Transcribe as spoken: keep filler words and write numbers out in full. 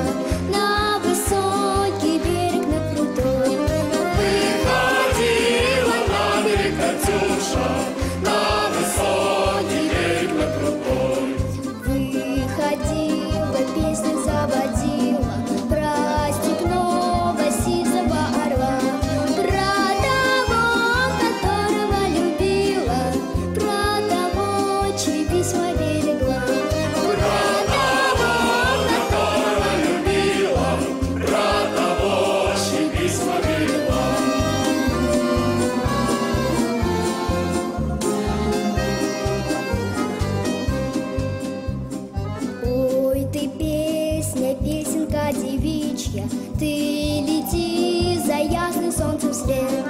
на высокий берег, на крутой. Выходила на берег Катюша, на высокий берег, на крутой. Выходила, песню заводила про степного сизого орла, про того, которого любила, про того, чьи письма берегла, Про того, которого любила, про того, чьи письма берегла. Ой, ты песня, песенка девичья, ты лети за ясным солнцем вслед.